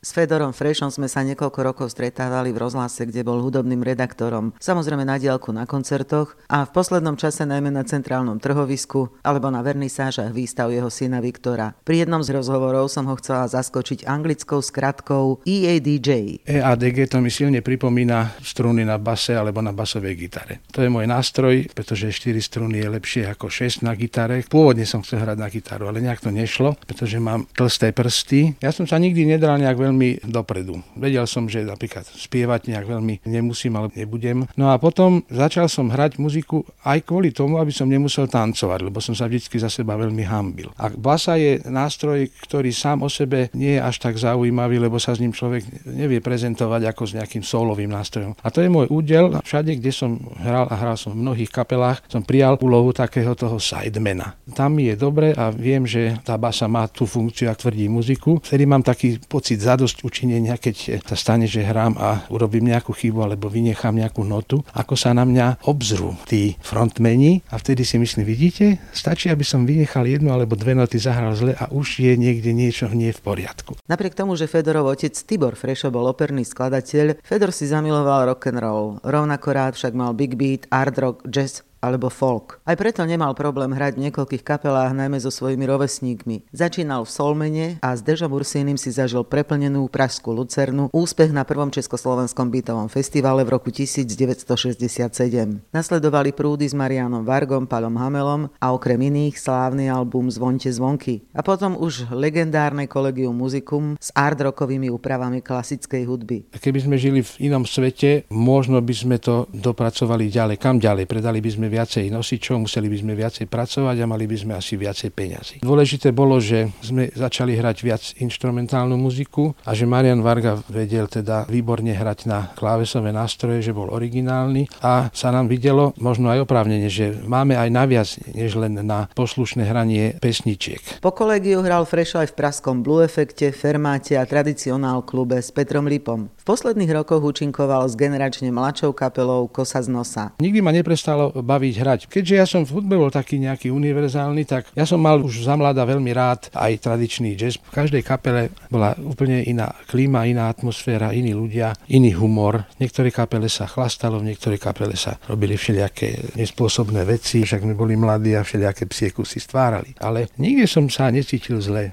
S Fedorom Frešom sme sa niekoľko rokov stretávali v rozhlase, kde bol hudobným redaktorom, samozrejme na diaľku na koncertoch a v poslednom čase najmä na centrálnom trhovisku alebo na vernisážach výstav jeho syna Viktora. Pri jednom z rozhovorov som ho chcela zaskočiť anglickou skratkou EADJ. EADG to mi silne pripomína struny na base alebo na basovej gitare. To je môj nástroj, pretože 4 struny je lepšie ako 6 na gitare. Pôvodne som chcel hrať na gitaru, ale nejak to nešlo, pretože mám tlsté prsty. Ja som sa nikdy nedral nejak veľmi dopredu. Vedel som, že napríklad spievať nejak veľmi nemusím, ale nebudem. No a potom začal som hrať muziku aj kvôli tomu, aby som nemusel tancovať, lebo som sa vždycky za seba veľmi hanbil. A basa je nástroj, ktorý sám o sebe nie je až tak zaujímavý, lebo sa s ním človek nevie prezentovať ako s nejakým solovým nástrojom. A to je môj údel. Všade, kde som hral a hral som v mnohých kapelách, som prijal úlohu takého toho sidemana. Tam mi je dobre a viem, že tá basa má tú funkciu, ak tvrdí muziku. Vtedy mám taký pocit zadosť učinenia, keď sa stane, že hrám a urobím nejakú chybu alebo vynechám nejakú notu, ako sa na mňa obzrú tí frontmeni a vtedy si myslím, vidíte, stačí, aby som vynechal jednu alebo dve noty, zahral zle a už je niekde niečo nie v poriadku. Napriek tomu, že Fedorov otec Tibor Frešo bol operný skladateľ, Fedor si zamiloval rock and roll. Rovnako rád však mal big beat, hard rock, jazz alebo folk. Aj preto nemal problém hrať v niekoľkých kapelách, najmä so svojimi rovesníkmi. Začínal v Solmene a s Dežom Ursínym si zažil preplnenú pražskú Lucernu, úspech na prvom československom bytovom festivale v roku 1967. Nasledovali prúdy s Marianom Vargom, Paľom Hamelom a okrem iných slávny album Zvonte zvonky. A potom už legendárne Collegium Musicum s hard-rockovými úpravami klasickej hudby. Keby sme žili v inom svete, možno by sme to dopracovali ďalej. Kam ďalej? Predali by sme viacej nosičov, museli by sme viacej pracovať a mali by sme asi viacej peňazí. Dôležité bolo, že sme začali hrať viac inštrumentálnu muziku a že Marian Varga vedel teda výborne hrať na klávesové nástroje, že bol originálny a sa nám videlo možno aj oprávnene, že máme aj naviac než len na poslušné hranie pesničiek. Po Collegiu hral Frešo aj v pražskom Blue Effecte, Fermáte a Tradicionál klube s Petrom Lipom. V posledných rokoch účinkoval s generačne mladšou kapelou Kosa z nosa. Nikdy ma neprestalo baviť hrať. Keďže ja som v hudbe bol taký nejaký univerzálny, tak ja som mal už za mladá veľmi rád aj tradičný jazz. V každej kapele bola úplne iná klíma, iná atmosféra, iní ľudia, iný humor. V niektorej kapele sa chlastalo, v niektorej kapele sa robili všelijaké nespôsobné veci, však my boli mladí a všelijaké psie kusy stvárali. Ale nikdy som sa necítil zle.